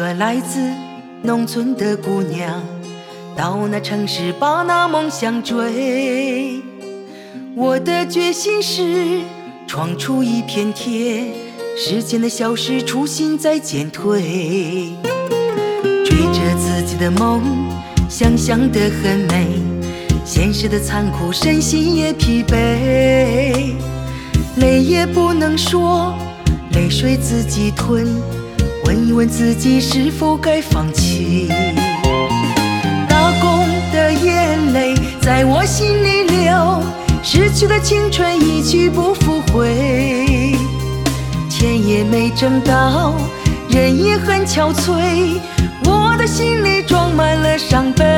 个来自农村的姑娘，到那城市把那梦想追。我的决心是闯出一片天，时间的消失，初心在减退。追着自己的梦，想象得很美，现实的残酷，身心也疲惫。泪也不能说，泪水自己吞，问一问自己是否该放弃。打工的眼泪在我心里流，逝去的青春一去不复回。钱也没挣到，人也很憔悴，我的心里装满了伤悲。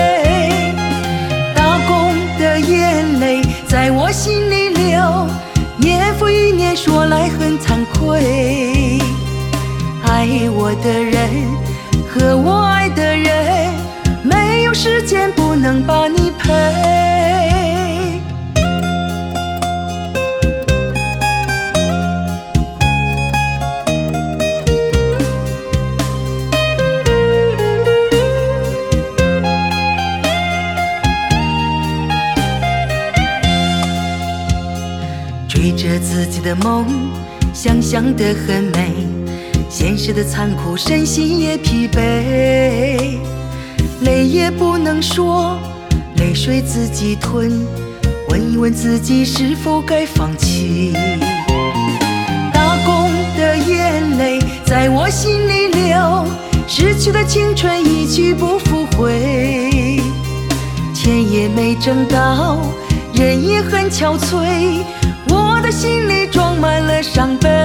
打工的眼泪在我心里流，年复一年，说来很惭愧。爱我的人和我爱的人，没有时间不能把你陪。追着自己的梦，想象得很美，现实的残酷，身心也疲惫。泪也不能说，泪水自己吞，问一问自己是否该放弃。打工的眼泪在我心里流，逝去的青春一去不复回。钱也没挣到，人也很憔悴，我的心里装满了伤悲。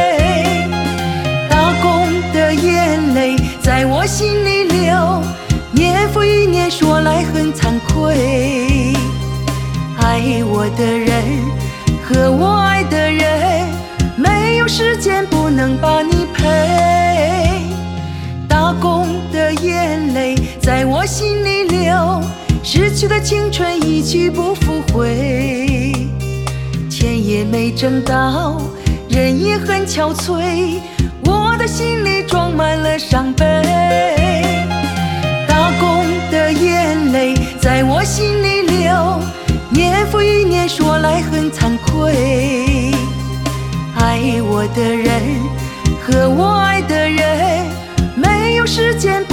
打工的眼泪在我心里流，年复一年，说来很惭愧。爱我的人和我爱的人，没有时间不能把你陪。打工的眼泪在我心里流，逝去的青春一去不复回。钱也没挣到，人也很憔悴，我的心里装满了伤悲。打工的眼泪在我心里流，年复一年，说来很惭愧。爱我的人和我爱的人，没有时间